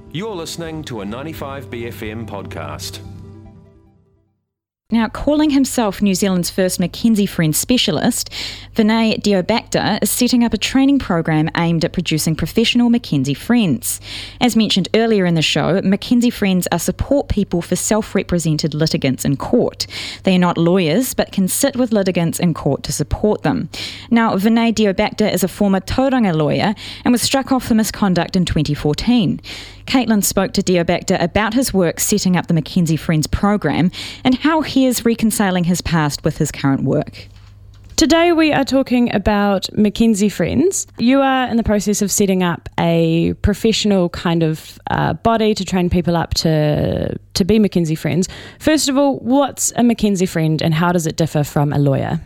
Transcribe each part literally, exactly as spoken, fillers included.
You're listening to a ninety-five B F M podcast. Now, calling himself New Zealand's first Mackenzie Friends specialist, Vinay Deobacta is setting up a training program aimed at producing professional Mackenzie Friends. As mentioned earlier in the show, Mackenzie Friends are support people for self-represented litigants in court. They are not lawyers, but can sit with litigants in court to support them. Now, Vinay Deobacta is a former tauranga lawyer and was struck off for misconduct in twenty fourteen. Caitlin spoke to Deobacta about his work setting up the Mackenzie Friends program and how he is reconciling his past with his current work. Today we are talking about Mackenzie Friends. You are in the process of setting up a professional kind of uh, body to train people up to, to be Mackenzie Friends. First of all, what's a Mackenzie Friend and how does it differ from a lawyer?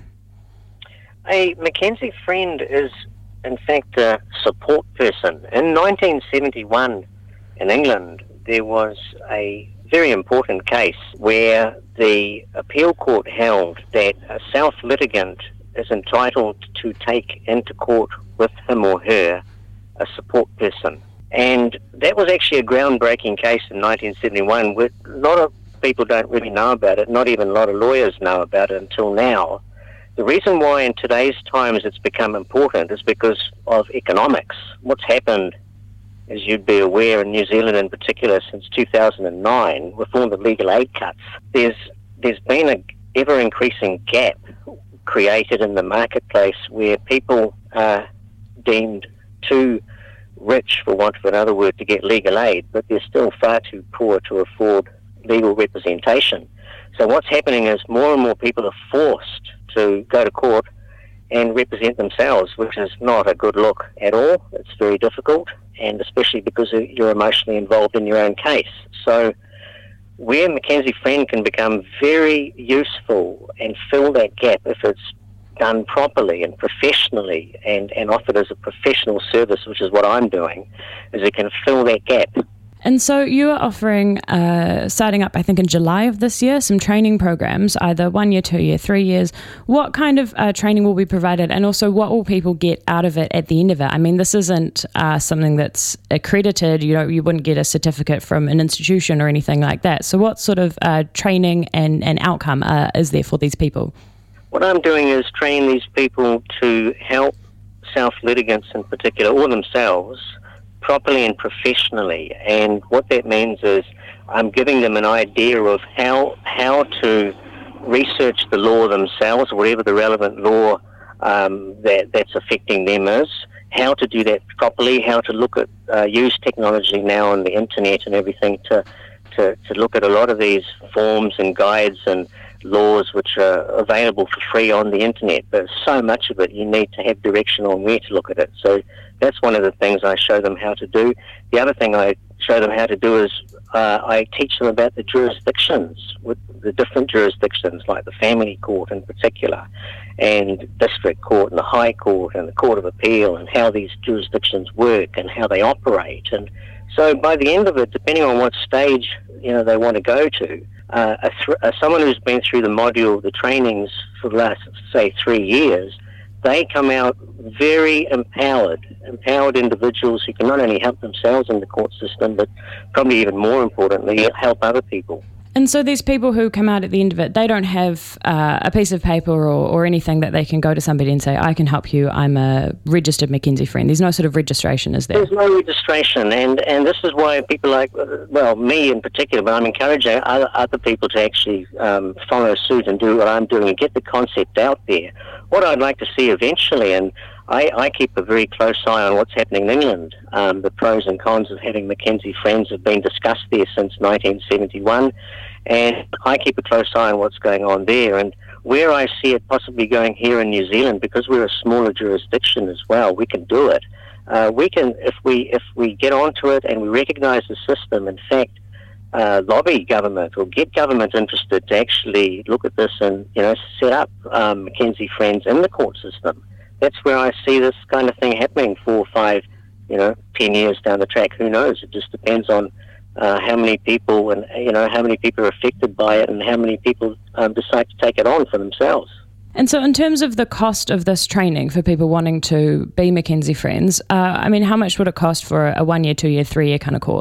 A Mackenzie Friend is, in fact, a support person. In nineteen seventy-one, in England, there was a very important case where the appeal court held that a self-litigant is entitled to take into court with him or her a support person. And that was actually a groundbreaking case in nineteen seventy-one. Where a lot of people don't really know about it, not even a lot of lawyers know about it until now. The reason why in today's times it's become important is because of economics. What's happened, as you'd be aware, in New Zealand in particular, since two thousand nine, with all the legal aid cuts, there's there's been an ever-increasing gap created in the marketplace where people are deemed too rich, for want of another word, to get legal aid, but they're still far too poor to afford legal representation. So what's happening is more and more people are forced to go to court and represent themselves, which is not a good look at all. It's very difficult, and especially because you're emotionally involved in your own case. So where Mackenzie Friend can become very useful and fill that gap if it's done properly and professionally and, and offered as a professional service, which is what I'm doing, is it can fill that gap. And so you are offering, uh, starting up, I think, in July of this year, some training programs, either one year, two year, three years. What kind of uh, training will be provided, and also what will people get out of it at the end of it? I mean, this isn't uh, something that's accredited. You know, you wouldn't get a certificate from an institution or anything like that. So what sort of uh, training and, and outcome uh, is there for these people? What I'm doing is training these people to help self-litigants in particular, or themselves, properly and professionally. And what that means is I'm giving them an idea of how how to research the law themselves, whatever the relevant law um, that that's affecting them is, how to do that properly, how to look at uh, use technology now on the internet and everything to, to to look at a lot of these forms and guides and laws which are available for free on the internet. But so much of it you need to have direction on where to look at it. So that's one of the things I show them how to do. The other thing I show them how to do is uh, I teach them about the jurisdictions, with the different jurisdictions, like the family court in particular, and district court and the high court and the court of appeal, and how these jurisdictions work and how they operate. And so by the end of it, depending on what stage you know they want to go to, uh, a th- uh, someone who's been through the module, the trainings for the last, say, three years, they come out very empowered, empowered individuals who can not only help themselves in the court system, but probably even more importantly, help other people. And so these people who come out at the end of it, they don't have uh, a piece of paper or, or anything that they can go to somebody and say, I can help you, I'm a registered Mackenzie Friend. There's no sort of registration, is there? There's no registration, and, and this is why people like, well, me in particular, but I'm encouraging other, other people to actually um, follow suit and do what I'm doing and get the concept out there. What I'd like to see eventually, and I, I keep a very close eye on what's happening in England. Um, the pros and cons of having Mackenzie Friends have been discussed there since nineteen seventy-one, and I keep a close eye on what's going on there. And where I see it possibly going here in New Zealand, because we're a smaller jurisdiction as well, we can do it. Uh, we can, if we if we get onto it and we recognise the system, in fact, uh, lobby government or get government interested to actually look at this and you know set up um, Mackenzie Friends in the court system. That's where I see this kind of thing happening four, five, you know, ten years down the track. Who knows? It just depends on uh, how many people and, you know, how many people are affected by it and how many people um, decide to take it on for themselves. And so in terms of the cost of this training for people wanting to be Mackenzie Friends, uh, I mean, how much would it cost for a one-year, two-year, three-year kind of course?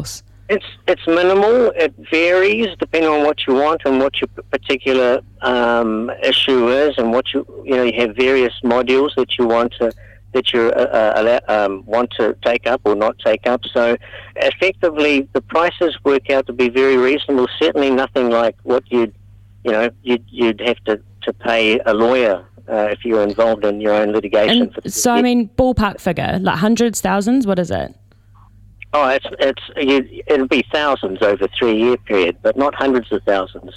It's it's minimal. It varies depending on what you want and what your particular um, issue is, and what you you know. You have various modules that you want to that you uh, uh, um, want to take up or not take up. So, effectively, the prices work out to be very reasonable. Certainly, nothing like what you'd you know you'd you'd have to, to pay a lawyer uh, if you were involved in your own litigation. And for so, I mean, ballpark figure, like hundreds, thousands. What is it? Oh, it's it's you, it'll be thousands over a three-year period, but not hundreds of thousands.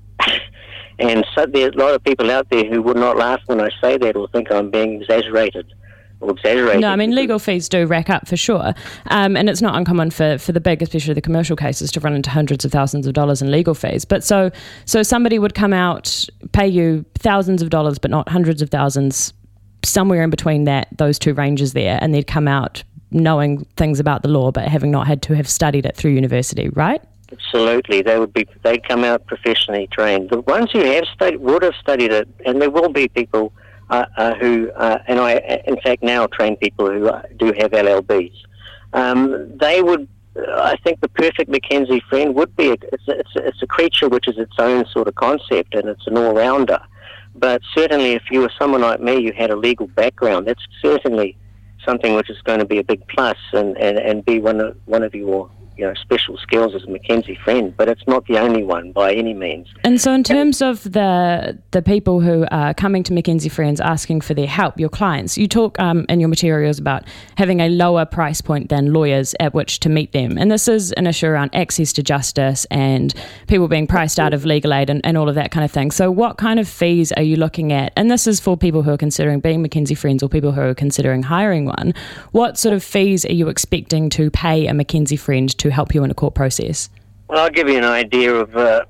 And so there are a lot of people out there who would not laugh when I say that, or think I'm being exaggerated or exaggerated. No, I mean, legal fees do rack up for sure, um, and it's not uncommon for, for the big, especially the commercial cases, to run into hundreds of thousands of dollars in legal fees. But so so somebody would come out, pay you thousands of dollars, but not hundreds of thousands, somewhere in between that those two ranges there, and they'd come out knowing things about the law but having not had to have studied it through university, right? Absolutely. They would be they'd come out professionally trained. The ones who have studied would have studied it, and there will be people uh, uh, who uh, and I in fact now train people who uh, do have L L Bs. Um, they would uh, I think the perfect Mackenzie friend would be a, it's, a, it's, a, it's a creature which is its own sort of concept, and it's an all-rounder. But certainly if you were someone like me, you had a legal background, that's certainly something which is going to be a big plus and, and, and be one of one of your you know special skills as a Mackenzie friend, but it's not the only one by any means. And so in terms of the the people who are coming to Mackenzie Friends asking for their help, your clients, you talk um, in your materials about having a lower price point than lawyers at which to meet them. And this is an issue around access to justice and people being priced out of legal aid and, and all of that kind of thing. So what kind of fees are you looking at? And this is for people who are considering being Mackenzie Friends or people who are considering hiring one. What sort of fees are you expecting to pay a Mackenzie Friend to help you in a court process? Well, I'll give you an idea of. Uh,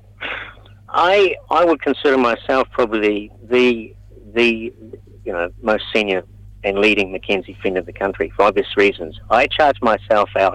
I I would consider myself probably the the you know most senior and leading Mackenzie friend of the country for obvious reasons. I charge myself out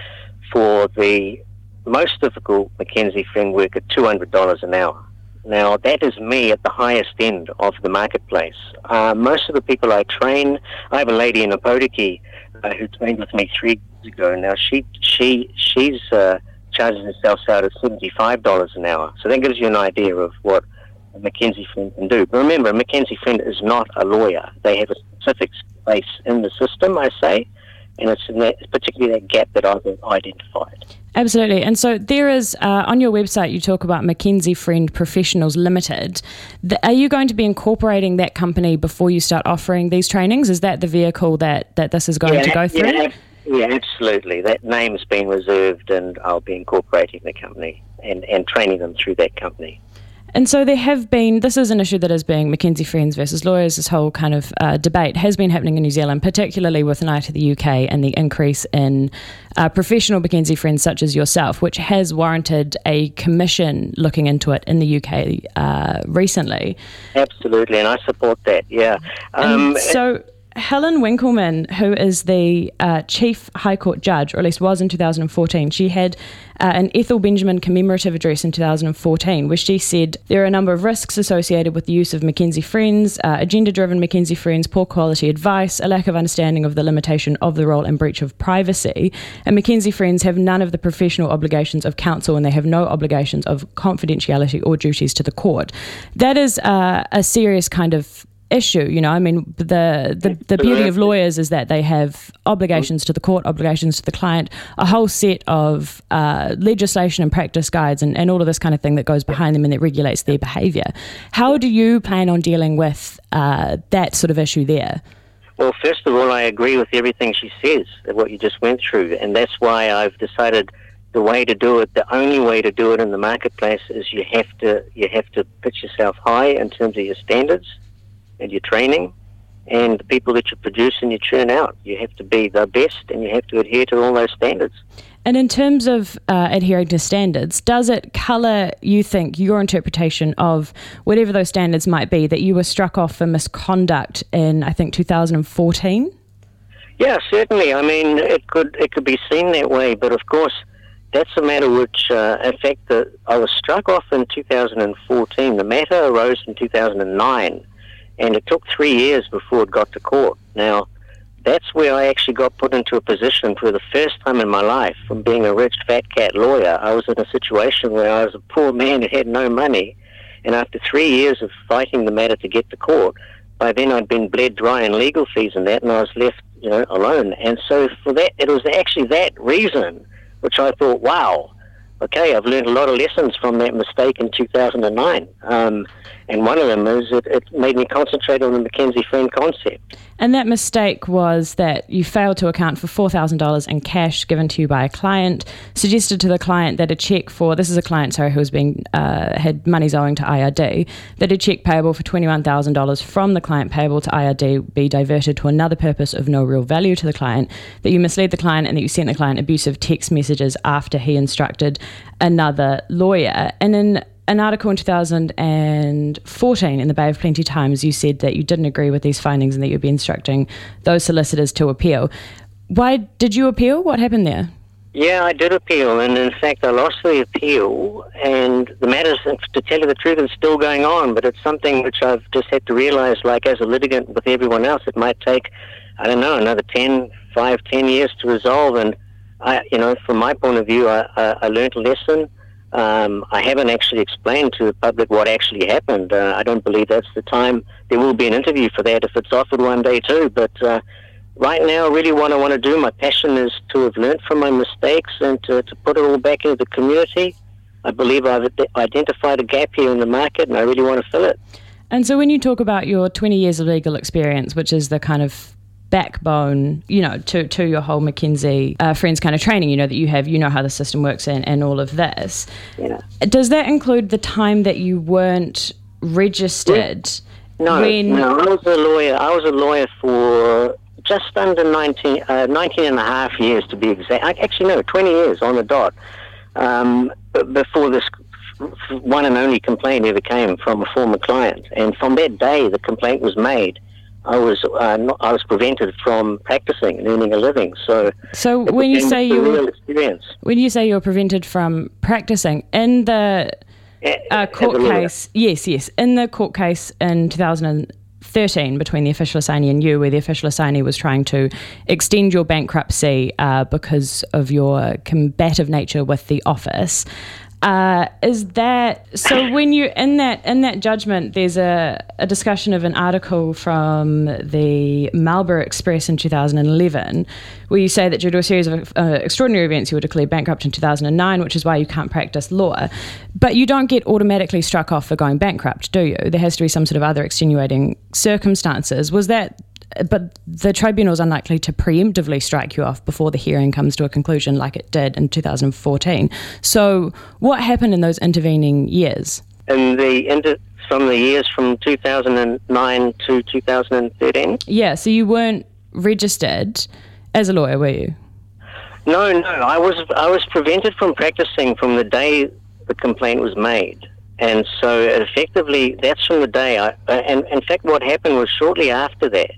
for the most difficult Mackenzie friend work at two hundred dollars an hour. Now that is me at the highest end of the marketplace. Uh, most of the people I train, I have a lady in Opotiki uh, who trained with me three years ago. Now she she she's uh, charges herself out at seventy-five dollars an hour. So that gives you an idea of what a Mackenzie friend can do. But remember, a Mackenzie friend is not a lawyer. They have a specific space in the system, I say, and it's in that, particularly that gap that I've identified. Absolutely. And so there is, uh, on your website, you talk about Mackenzie Friend Professionals Limited. The, are you going to be incorporating that company before you start offering these trainings? Is that the vehicle that, that this is going yeah, to go through? Yeah, yeah, absolutely. That name's been reserved, and I'll be incorporating the company and, and training them through that company. And so there have been, this is an issue that is being Mackenzie Friends versus lawyers, this whole kind of uh, debate has been happening in New Zealand, particularly with an eye to the U K and the increase in uh, professional Mackenzie Friends such as yourself, which has warranted a commission looking into it in the U K uh, recently. Absolutely, and I support that, yeah. Um, and so Helen Winkleman, who is the uh, Chief High Court Judge, or at least was in two thousand fourteen, she had uh, an Ethel Benjamin commemorative address in two thousand fourteen, where she said there are a number of risks associated with the use of Mackenzie Friends, uh, agenda-driven Mackenzie Friends, poor quality advice, a lack of understanding of the limitation of the role and breach of privacy. And Mackenzie Friends have none of the professional obligations of counsel, and they have no obligations of confidentiality or duties to the court. That is uh, a serious kind of issue, you know. I mean, the, the the beauty of lawyers is that they have obligations to the court, obligations to the client, a whole set of uh, legislation and practice guides and, and all of this kind of thing that goes behind them and that regulates their behaviour. How do you plan on dealing with uh, that sort of issue there? Well, first of all, I agree with everything she says, what you just went through, and that's why I've decided the way to do it, the only way to do it in the marketplace is you have to you have to pitch yourself high in terms of your standards and your training, and the people that you produce and you churn out. You have to be the best, and you have to adhere to all those standards. And in terms of uh, adhering to standards, does it colour, you think, your interpretation of whatever those standards might be, that you were struck off for misconduct in, I think, two thousand fourteen? Yeah, certainly. I mean, it could it could be seen that way, but of course, that's a matter which, uh, in fact, the, I was struck off in two thousand fourteen. The matter arose in two thousand nine. And it took three years before it got to court. Now, that's where I actually got put into a position for the first time in my life. From being a rich fat cat lawyer, I was in a situation where I was a poor man who had no money, and after three years of fighting the matter to get to court, by then I'd been bled dry in legal fees and that, and I was left, you know, alone. And so for that, it was actually that reason which I thought, wow, okay, I've learned a lot of lessons from that mistake in two thousand nine. Um, and one of them is it, it made me concentrate on the Mackenzie Friend concept. And that mistake was that you failed to account for four thousand dollars in cash given to you by a client, suggested to the client that a cheque for, this is a client, sorry, who was being, uh, had monies owing to I R D, that a cheque payable for twenty-one thousand dollars from the client payable to I R D be diverted to another purpose of no real value to the client, that you misled the client and that you sent the client abusive text messages after he instructed another lawyer. And in an article in two thousand fourteen in the Bay of Plenty Times, you said that you didn't agree with these findings and that you'd be instructing those solicitors to appeal. Why did you appeal? What happened there? Yeah, I did appeal, and in fact I lost the appeal, and the matter, to tell you the truth, is still going on, but it's something which I've just had to realise, like as a litigant with everyone else, it might take, I don't know, another ten, five, ten years to resolve, and I, you know, from my point of view, I, I, I learned a lesson. Um, I haven't actually explained to the public what actually happened. Uh, I don't believe that's the time. There will be an interview for that if it's offered one day too. But uh, right now, really what I want to do, my passion is to have learnt from my mistakes and to, to put it all back into the community. I believe I've identified a gap here in the market and I really want to fill it. And so when you talk about your twenty years of legal experience, which is the kind of backbone, you know, to, to your whole Mackenzie uh, Friends kind of training, you know, that you have, you know how the system works and, and all of this. Yeah. Does that include the time that you weren't registered? No, when... no, I was a lawyer. I was a lawyer for just under nineteen, uh, nineteen and a half years to be exact. Actually, no, twenty years on the dot, um, before this one and only complaint ever came from a former client. And from that day the complaint was made, I was uh, not, I was prevented from practicing and earning a living. So, so when you say you real experience. when you say you're prevented from practicing in the uh, court case, yes, yes, in the court case in two thousand thirteen between the official assignee and you, where the official assignee was trying to extend your bankruptcy uh, because of your combative nature with the office. Uh, is that so? When you in that in that judgment, there's a, a discussion of an article from the Marlborough Express in two thousand eleven, where you say that due to a series of uh, extraordinary events, you were declared bankrupt in two thousand nine, which is why you can't practice law. But you don't get automatically struck off for going bankrupt, do you? There has to be some sort of other extenuating circumstances. Was that? But the tribunal is unlikely to preemptively strike you off before the hearing comes to a conclusion like it did in two thousand fourteen. So what happened in those intervening years? In the inter- from the years from two thousand nine to two thousand thirteen? Yeah, so you weren't registered as a lawyer, were you? No, no. I was I was prevented from practicing from the day the complaint was made. And so effectively, that's from the day I... And in fact, what happened was shortly after that,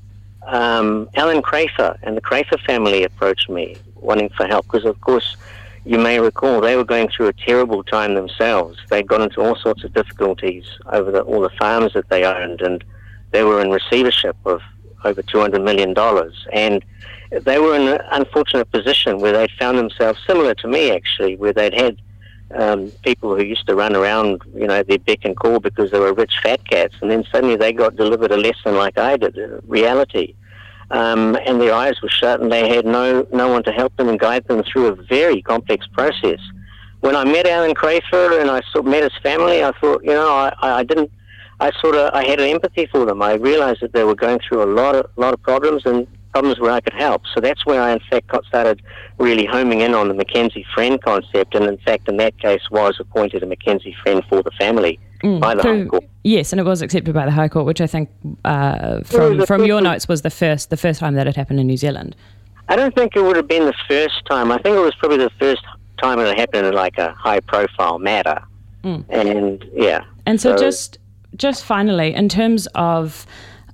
Um, Alan Crafer and the Crafer family approached me wanting for help because, of course, you may recall they were going through a terrible time themselves. They'd got into all sorts of difficulties over the, all the farms that they owned, and they were in receivership of over two hundred million dollars. And they were in an unfortunate position where they'd found themselves, similar to me actually, where they'd had um, people who used to run around, you know, their beck and call because they were rich fat cats, and then suddenly they got delivered a lesson like I did, reality. Um, and their eyes were shut and they had no, no one to help them and guide them through a very complex process. When I met Alan Crafer and I sort of met his family, I thought, you know, I, I didn't, I sort of, I had an empathy for them. I realized that they were going through a lot of, lot of problems and problems where I could help. So that's where I, in fact, got started really homing in on the Mackenzie Friend concept, and in fact, in that case, was appointed a Mackenzie Friend for the family mm, by the so, High Court. Yes, and it was accepted by the High Court, which I think, uh, from from your notes, was the first the first time that it happened in New Zealand. I don't think it would have been the first time. I think it was probably the first time it happened in like a high-profile matter. Mm. And yeah. And so, so just just finally, in terms of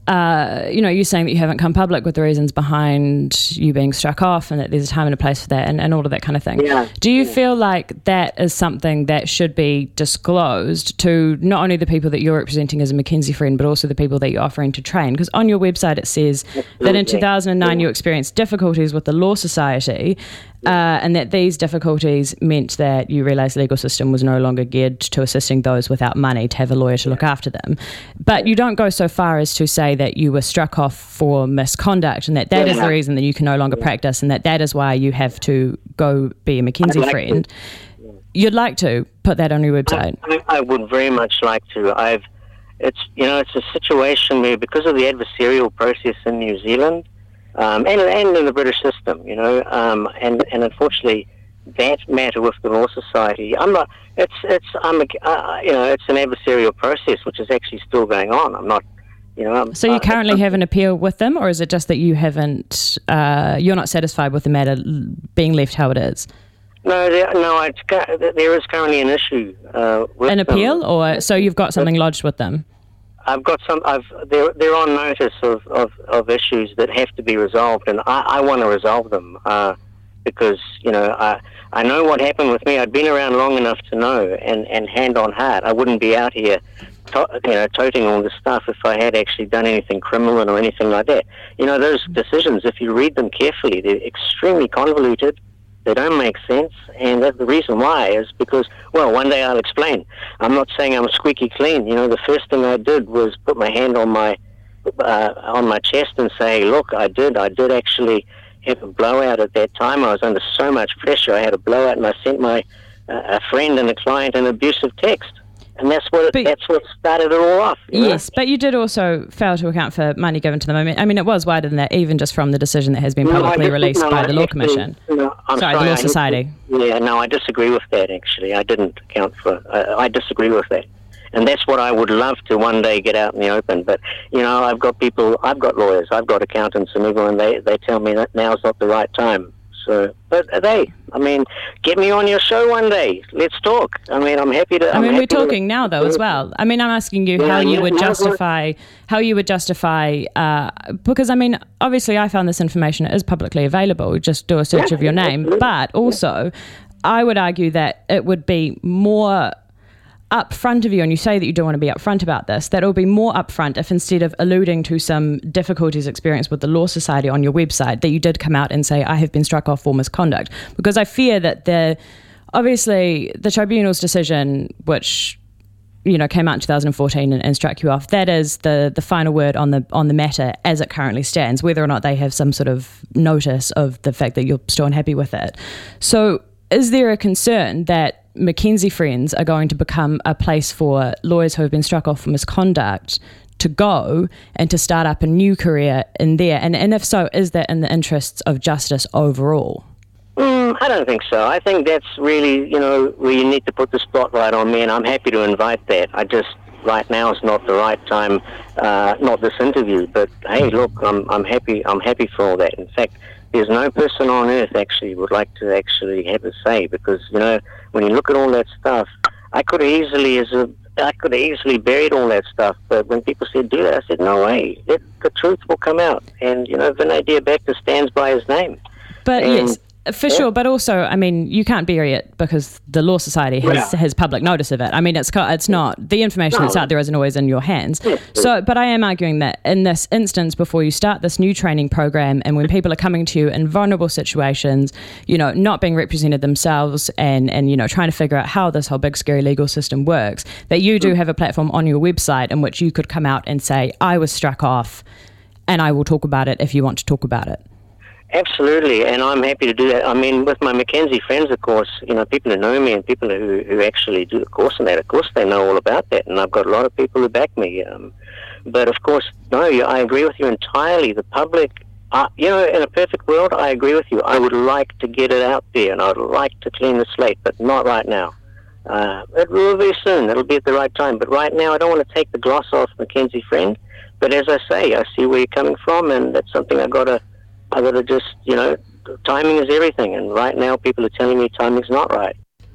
uh, you know, you're saying that you haven't come public with the reasons behind you being struck off and that there's a time and a place for that and, and all of that kind of thing. Yeah. Do you yeah. feel like that is something that should be disclosed to not only the people that you're representing as a Mackenzie friend, but also the people that you're offering to train? Because on your website it says Absolutely. that in two thousand nine yeah. you experienced difficulties with the Law Society, uh, and that these difficulties meant that you realised the legal system was no longer geared to assisting those without money to have a lawyer to look after them. But you don't go so far as to say that you were struck off for misconduct and that that yeah. is the reason that you can no longer yeah. practice and that that is why you have to go be a Mackenzie like friend. Yeah. You'd like to put that on your website? I, I would very much like to. I've, it's you know, it's a situation where because of the adversarial process in New Zealand, Um, and, and in the British system, you know, um, and, and unfortunately, that matter with the Law Society, I'm not. It's it's I'm a, uh, you know, it's an adversarial process which is actually still going on. I'm not, you know. I'm, so you uh, currently have an appeal with them, or is it just that you haven't? Uh, you're not satisfied with the matter being left how it is? No, there, no, it's, there is currently an issue uh, with an appeal, them. or so you've got something lodged with them. I've got some. I've they're they're on notice of, of, of issues that have to be resolved, and I, I want to resolve them uh, because you know I I know what happened with me. I'd been around long enough to know, and, and hand on heart, I wouldn't be out here, to, you know, toting all this stuff if I had actually done anything criminal or anything like that. You know, those decisions, if you read them carefully, they're extremely convoluted. They don't make sense, and the reason why is because, well, one day I'll explain. I'm not saying I'm squeaky clean. You know, the first thing I did was put my hand on my uh, on my chest and say, look, I did, I did actually have a blowout at that time. I was under so much pressure. I had a blowout, and I sent my uh, a friend and a client an abusive text. And that's what but, that's what started it all off. Yes, know? But you did also fail to account for money given to them. I mean, I mean, it was wider than that, even just from the decision that has been publicly no, released no, by the I Law actually, Commission. No, I'm sorry, sorry, the Law I Society. Yeah, no, I disagree with that, actually. I didn't account for uh, I disagree with that. And that's what I would love to one day get out in the open. But, you know, I've got people, I've got lawyers, I've got accountants and everyone, they, they tell me that now's not the right time. So, but they, I mean, get me on your show one day. Let's talk. I mean, I'm happy to. I mean, I'm we're happy talking to, now, though, as well. I mean, I'm asking you yeah, how you yeah, would no, justify, how you would justify, uh, because I mean, obviously, I found this information is publicly available. Just do a search yeah, of your name, absolutely. but also, yeah. I would argue that it would be more upfront of you, and you say that you don't want to be upfront about this, that it will be more upfront if instead of alluding to some difficulties experienced with the Law Society on your website, that you did come out and say, I have been struck off for misconduct. Because I fear that the, obviously, the tribunal's decision, which, you know, came out in two thousand fourteen and, and struck you off, that is the, the final word on the on the matter as it currently stands, whether or not they have some sort of notice of the fact that you're still unhappy with it. So is there a concern that Mackenzie Friends are going to become a place for lawyers who have been struck off for misconduct to go and to start up a new career in there? And, and if so, is that in the interests of justice overall? Mm, I don't think so. I think that's really, you know, where you need to put the spotlight on me, and I'm happy to invite that. I just, right now is not the right time, uh, not this interview, but hey, look, I'm, I'm happy, I'm happy for all that. In fact, there's no person on earth actually would like to actually have a say, because, you know, when you look at all that stuff, I could have easily, as a, I could have easily buried all that stuff. But when people said do that, I said no way. It, the truth will come out, and you know, Vinay Diabekta stands by his name. But and, yes. For yeah. sure, but also, I mean, you can't bury it because the Law Society has, yeah. has public notice of it. I mean, it's it's not, the information no. that's out there isn't always in your hands. Yeah. So, but I am arguing that in this instance, before you start this new training program, and when people are coming to you in vulnerable situations, you know, not being represented themselves, and, and you know, trying to figure out how this whole big scary legal system works, that you do have a platform on your website in which you could come out and say, I was struck off, and I will talk about it if you want to talk about it. Absolutely, and I'm happy to do that. I mean, with my Mackenzie friends, of course, you know, people who know me and people who, who actually do the course and that, of course, they know all about that, and I've got a lot of people who back me. Um, but, of course, no, I agree with you entirely. The public, uh, you know, in a perfect world, I agree with you. I would like to get it out there, and I would like to clean the slate, but not right now. Uh, it will be soon. It'll be at the right time. But right now, I don't want to take the gloss off Mackenzie friend. But as I say, I see where you're coming from, and that's something I've got to... I got to just, you know, timing is everything. And right now people are telling me timing's not right.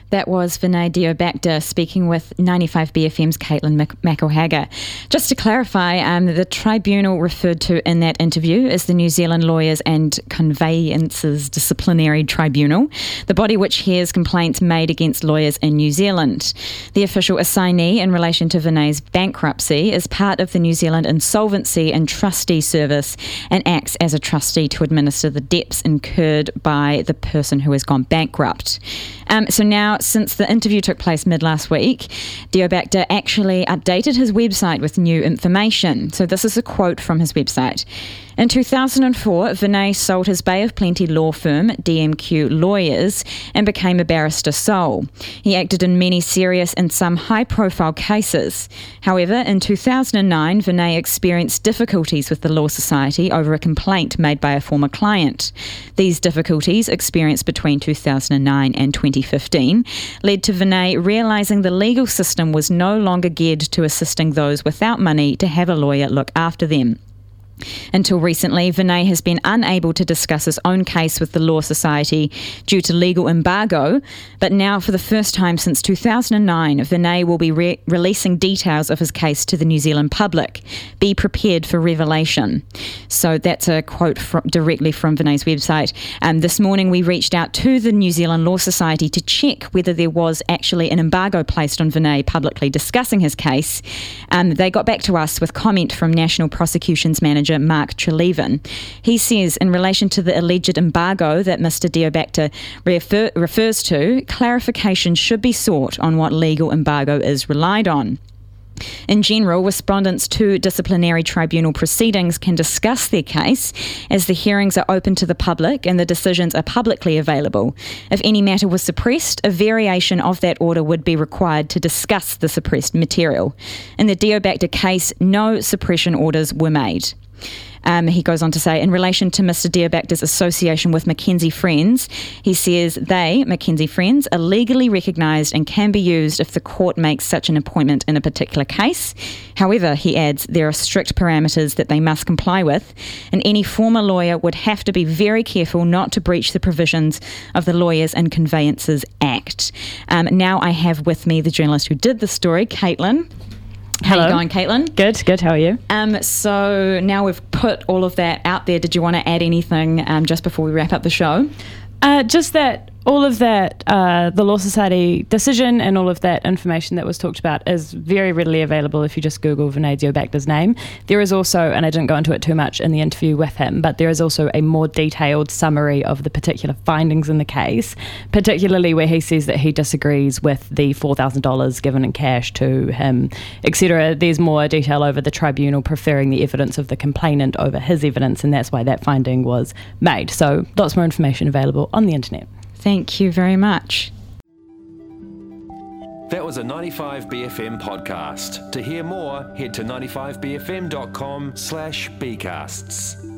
That was Vinay Deobacta speaking with ninety-five B F M's Caitlin McElhager. Just to clarify, um, the tribunal referred to in that interview is the New Zealand Lawyers and Conveyances Disciplinary Tribunal, the body which hears complaints made against lawyers in New Zealand. The official assignee in relation to Vinay's bankruptcy is part of the New Zealand Insolvency and Trustee Service and acts as a trustee to administer the debts incurred by the person who has gone bankrupt. Um, so now, since the interview took place mid last week, Deobacta actually updated his website with new information. So this is a quote from his website. In two thousand four, Vinay sold his Bay of Plenty law firm, D M Q Lawyers, and became a barrister sole. He acted in many serious and some high-profile cases. However, in two thousand nine, Vinay experienced difficulties with the Law Society over a complaint made by a former client. These difficulties, experienced between two thousand nine and twenty fifteen, led to Vinay realising the legal system was no longer geared to assisting those without money to have a lawyer look after them. Until recently, Vinay has been unable to discuss his own case with the Law Society due to legal embargo, but now for the first time since two thousand nine, Vinay will be re- releasing details of his case to the New Zealand public. Be prepared for revelation. So that's a quote from, directly from Vinay's website. Um, this morning we reached out to the New Zealand Law Society to check whether there was actually an embargo placed on Vinay publicly discussing his case. Um, they got back to us with comment from National Prosecutions Manager Mark Treleaven. He says, in relation to the alleged embargo that Mister Deobacta refer- refers to, clarification should be sought on what legal embargo is relied on. In general, respondents to disciplinary tribunal proceedings can discuss their case as the hearings are open to the public and the decisions are publicly available. If any matter was suppressed, a variation of that order would be required to discuss the suppressed material. In the Deobacta case, no suppression orders were made. Um, he goes on to say, in relation to Mister Deobacta's association with Mackenzie Friends, he says they, Mackenzie Friends, are legally recognised and can be used if the court makes such an appointment in a particular case. However, he adds, there are strict parameters that they must comply with, and any former lawyer would have to be very careful not to breach the provisions of the Lawyers and Conveyances Act. Um, now I have with me the journalist who did the story, Caitlin. How Hello. are you going, Caitlin? Good, good. How are you? Um, so now we've put all of that out there. Did you want to add anything um, just before we wrap up the show? Uh, just that all of that, uh, the Law Society decision and all of that information that was talked about is very readily available if you just Google Vinay Deobacta's name. There is also, and I didn't go into it too much in the interview with him, but there is also a more detailed summary of the particular findings in the case, particularly where he says that he disagrees with the four thousand dollars given in cash to him, et cetera. There's more detail over the tribunal preferring the evidence of the complainant over his evidence, and that's why that finding was made. So lots more information available on the internet. Thank you very much. That was a ninety-five B F M podcast. To hear more, head to ninety-five b f m dot com slash b casts.